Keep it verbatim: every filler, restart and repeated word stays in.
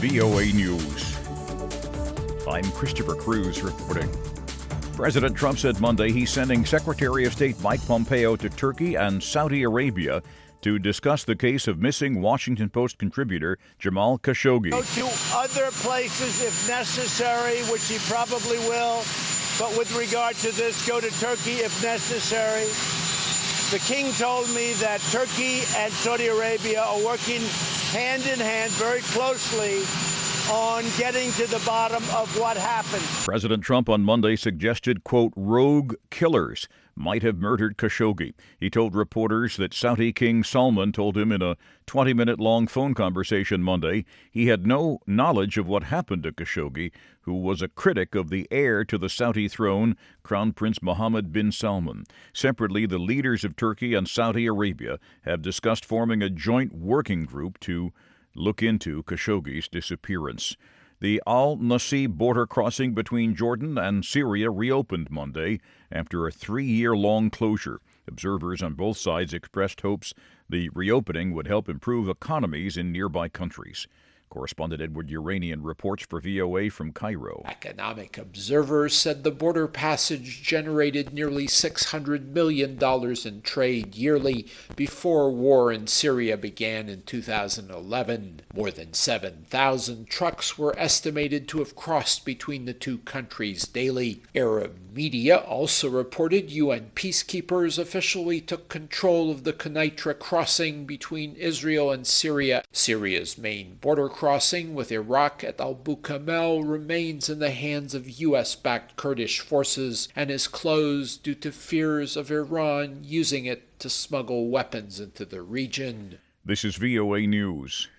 V O A News. I'm Christopher Cruz reporting. President Trump said Monday he's sending Secretary of State Mike Pompeo to Turkey and Saudi Arabia to discuss the case of missing Washington Post contributor Jamal Khashoggi. Go to other places if necessary, which he probably will. But with regard to this, go to Turkey if necessary. The king told me that Turkey and Saudi Arabia are working hand in hand very closely on getting to the bottom of what happened. President Trump on Monday suggested, quote, rogue killers might have murdered Khashoggi. He told reporters that Saudi King Salman told him in a twenty-minute-long phone conversation Monday he had no knowledge of what happened to Khashoggi, who was a critic of the heir to the Saudi throne, Crown Prince Mohammed bin Salman. Separately, the leaders of Turkey and Saudi Arabia have discussed forming a joint working group to look into Khashoggi's disappearance. The Al-Nasi border crossing between Jordan and Syria reopened Monday after a three-year-long closure. Observers on both sides expressed hopes the reopening would help improve economies in nearby countries. Correspondent Edward Uranian reports for V O A from Cairo. Economic observers said the border passage generated nearly six hundred million dollars in trade yearly before war in Syria began in two thousand eleven. More than seven thousand trucks were estimated to have crossed between the two countries daily. Arab media also reported U N peacekeepers officially took control of the Quneitra crossing between Israel and Syria. Syria's main border crossing with Iraq at Abu Kamel remains in the hands of U S-backed Kurdish forces and is closed due to fears of Iran using it to smuggle weapons into the region. This is V O A News.